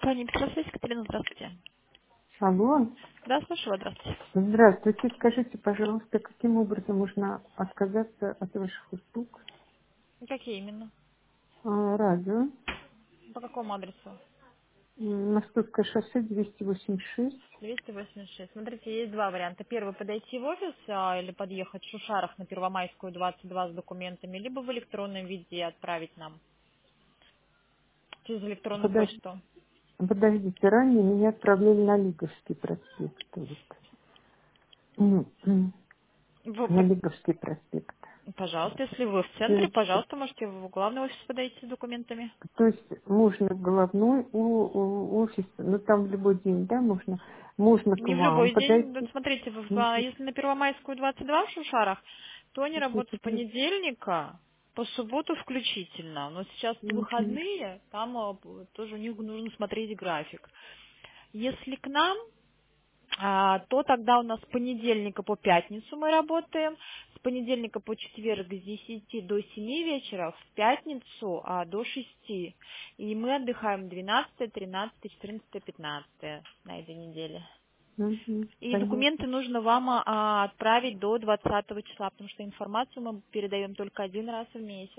Компания «Петросвязь», Катерина, здравствуйте. Алло. Да, слушаю вас, здравствуйте. Здравствуйте. Скажите, пожалуйста, каким образом можно отказаться от ваших услуг? Какие именно? Радио. По какому адресу? Московское шоссе 286. 286. Смотрите, есть два варианта. Первый — подойти в офис или подъехать в Шушарах на Первомайскую, 22 с документами, либо в электронном виде отправить нам через электронную Подож- почту. Подождите, ранее меня отправляли на Лиговский проспект. Вот. Вы На при- Лиговский проспект. Пожалуйста, если вы в центре, Э, пожалуйста, можете в главный офис подойти с документами. То есть можно в головной офис, ну там в любой день, да, можно к Не в вам любой день. Вот подойти. смотрите, Мгм. если на Первомайскую 22 в Шушарах, то они работают с Мгм. понедельника по субботу включительно. Но сейчас Мгм. выходные, там тоже у них нужно смотреть график. Если к нам, то тогда у нас с понедельника по пятницу мы работаем, с понедельника по четверг с 10 до 7 вечера, в пятницу до 6. И мы отдыхаем 12, 13, 14, 15 на этой неделе. И документы Понятно. нужно вам отправить до 20 числа, потому что информацию мы передаем только один раз в месяц.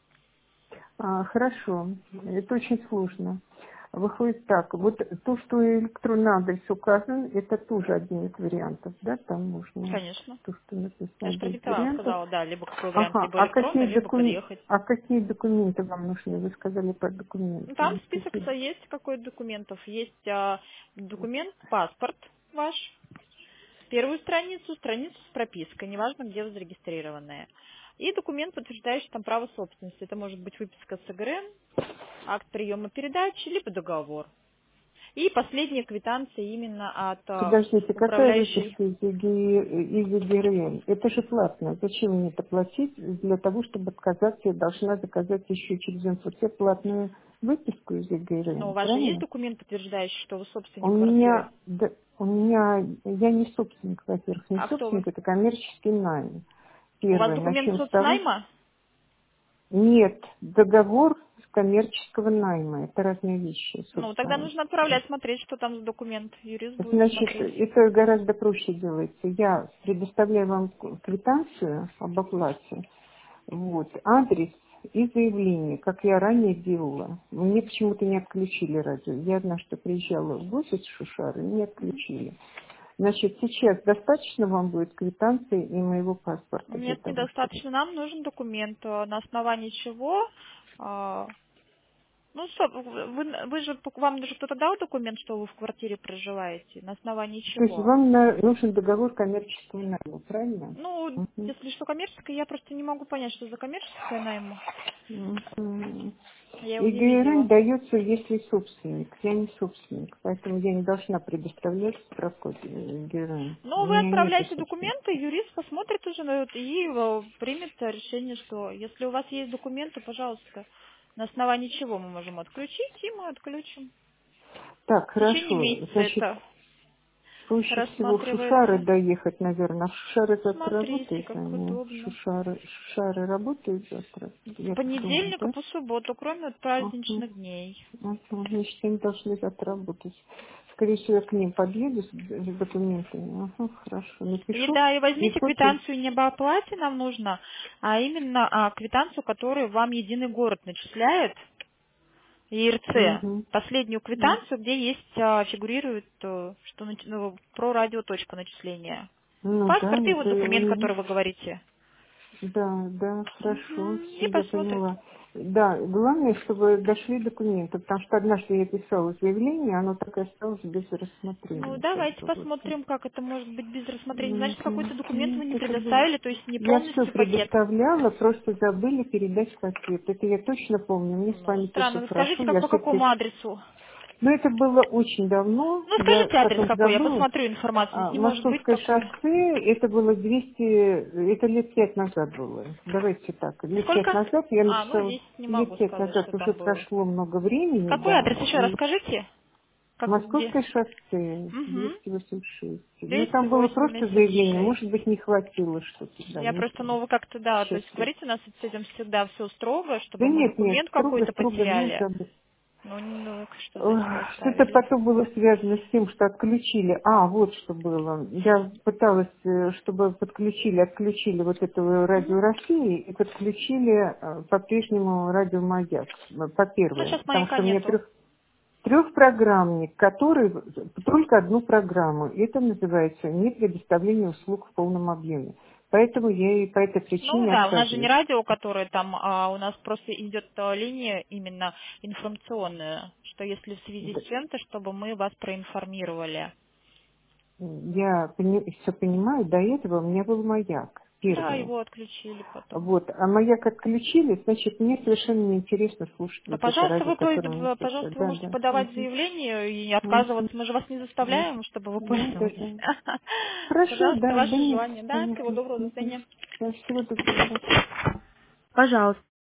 Хорошо, это очень сложно. Выходит так, вот то, что электронный адрес указан, это тоже один из вариантов, да, там можно, Конечно. то, что написано Я же один из продиктовала, вариантов. сказала, да, либо какой вариант, Ага, либо электронный, либо подъехать. а какие документы вам нужны? Вы сказали про Ну, там документы. список есть какой документов. Есть документ, паспорт ваш, первую страницу, страницу с пропиской, неважно, где вы зарегистрированные. И документ, подтверждающий там право собственности. Это может быть выписка с ЭГРН, акт приема передачи, либо договор. И последняя квитанция именно от Подождите, какая управляющей. выписка из ЕГРН? Это же платно. Зачем мне это платить? Для того, чтобы отказаться, я должна заказать еще через МФЦ платную выписку из Но у ЕГРН, вас же есть правильно? документ, подтверждающий, что вы У собственник квартиры? меня, да, я не собственник, во-первых, не А кто вы? собственник, это коммерческий найм. У вас Первое, документ начнем с того. соцнайма? Нет, договор с коммерческого найма, это разные вещи, Ну, тогда собственно. нужно отправлять, смотреть, что там за документ. Юрист будет Значит, смотреть. это гораздо проще делается. Я предоставляю вам квитанцию об оплате, вот, адрес и заявление, как я ранее делала. Мне почему-то не отключили радио. Я однажды приезжала в офис Шушары, не отключили. Значит, сейчас достаточно вам будет квитанции и моего паспорта для Нет, того, чтобы... недостаточно. Нам нужен документ, на основании чего. а, Ну, вы же, вам же кто-то дал документ, что вы в квартире проживаете? На основании То есть чего? вам нужен договор коммерческого найма, правильно? Ну, Мгм. если что коммерческое, я просто не могу понять, что за коммерческое найм. Мгм. Я его И не ГРН видела. дается, если собственник. Я не собственник, поэтому я не должна предоставлять справку ГРН. У Ну, вы меня нет отправляете документы, собственника. юрист посмотрит уже и примет решение, что если у вас есть документы, пожалуйста, на основании чего мы можем отключить, и мы отключим. Так, В течение хорошо. месяца Значит, это проще всего в Шушары рассматривается. доехать, наверное. В Шушары завтра Смотрите, работают как они. удобно. Шушары работают завтра, С я так думаю, понедельника да? по субботу, кроме вот Ага. праздничных дней. Значит, они должны завтра работать. Скорее всего, я к ним подъеду с документами. Ага, хорошо. И Напишу. да, и И возьмите копию. квитанцию не об оплате нам нужно, а именно квитанцию, которую вам единый город начисляет, ЕРЦ. Угу. Последнюю квитанцию, где есть, фигурирует, что про радиоточка начисления. Ну да, Паспорт и вот это у документ, меня. который вы говорите. Да, да, хорошо, Мгм. И все, я посмотрит. поняла. Да, главное, чтобы дошли документы, потому что однажды я писала заявление, оно так и осталось без Ну, рассмотрения, как давайте бы вот. посмотрим, как это может быть без рассмотрения. Значит, Мгм. какой-то документ Ну, вы не это было. предоставили, то есть не Я все полностью пакет. предоставляла, просто забыли передать в пакет. Это я точно помню, мне с Ну, памятью все странно. Вы хорошо, скажите, я по какому все-таки. адресу? Но это было очень давно, Ну, я скажите адрес потом какой, я забыла. посмотрю информацию. Здесь не может быть Московское такой. шоссе, это было 200, это лет 5 назад было. Давайте так, лет 5 Сколько? назад я Ну, написала, здесь не лет могу 5 сказать, назад что уже там было. прошло много времени, Какой да, адрес еще раз и скажите? Как где? Московское шоссе Угу. 286. Ну, там было просто заявление, 286. может быть, не хватило что-то, да, Я не просто, помню. вы как-то, да, то Сейчас есть я. говорите, у нас с этим всегда все строго, Да чтобы мы нет, нет, документ строго, какой-то строго, нет, потеряли. забыть. Ну, что значит Что-то оставили? потом было связано с тем, что отключили. Вот что было. Я пыталась, чтобы подключили, отключили вот эту Мгм. радио России и подключили по-прежнему радио Маяк, по Ну, первой. сейчас Потому маяка что у меня нету. трехпрограммник, который только одну программу. Это называется не предоставление услуг в полном объеме. Поэтому я и по этой Ну причине да, у нас же не отказываюсь. радио, которое там, а у нас просто идет линия именно информационная, что если в связи с чем-то, чтобы мы вас проинформировали. Я все понимаю, до этого у меня был маяк, Да, первый. его отключили потом. Вот. А маяк отключили, значит, мне совершенно неинтересно слушать Да, вот это пожалуйста, радио, которое у нас сейчас. пожалуйста, вы Да, можете да. подавать Мгм. заявление и Мгм. отказываться. Мы же вас не Мгм. заставляем, чтобы вы Да, да, пользовались. да. Хорошо, Пожалуйста, да, да ваше нет, желание. Да, всего понятно. доброго, до Мгм. свидания. Да, всего доброго, да. Пожалуйста.